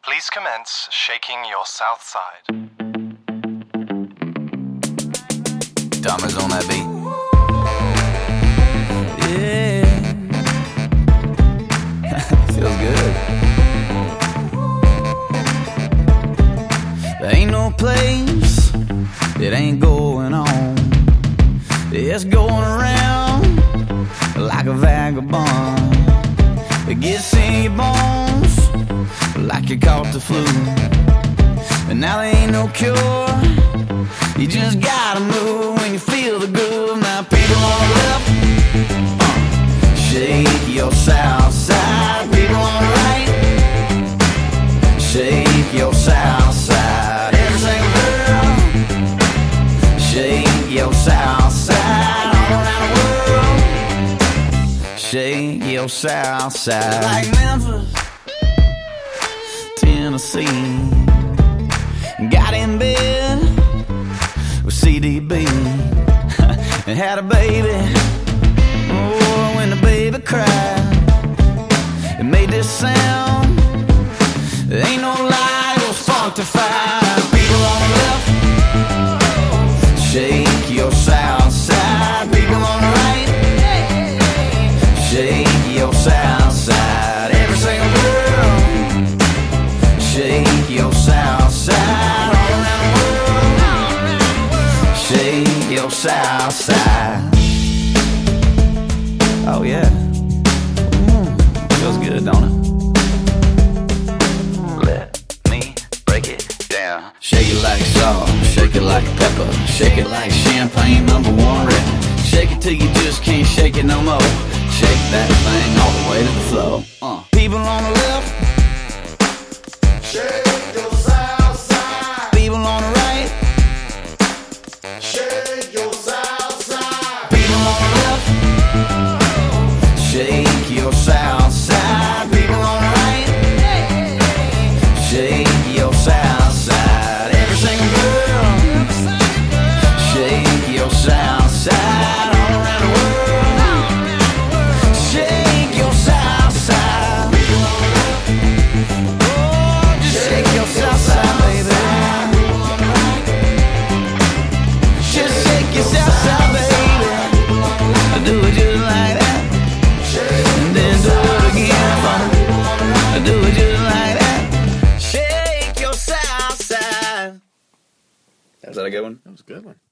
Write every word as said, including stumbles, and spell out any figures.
Please commence shaking your south side. Diamonds on that beat. Yeah. Feels good. There ain't no place that ain't going on. It's going around like a vagabond. It gets in your bones like you caught the flu. And now there ain't no cure. You just gotta move when you feel the groove. Now people on the left, uh, shake your south side. People on the right, shake your south side. Every single girl, shake your south side. All around the world, shake your south side. Like Memphis, Tennessee, got in bed with C D B and had a baby. Oh, when the baby cried, it made this sound. There ain't no lie, it was funkified. People on the left, shake your south side. People on the right, shake your south side. Every single girl, shake your south side. All around the world, shake your south side. Oh yeah, mm, feels good, don't it? Let me break it down. Shake it like salt, shake it like pepper, shake it like champagne number one record. Shake it till you just can't shake it no more. Shake that thing all the way to the floor. Uh. People on the left, Shake your south side. people on the right, Shake your south side. people on the left, shake your south side. People on the right, shake your south side. Every single girl, shake your south side. All around the world, shake your south side. Oh, just shake your south side, baby. Just shake your south side, baby. Do it just like that, and then do it again for me. Do it just like that. Shake your south side. Was that a good one? That was a good one.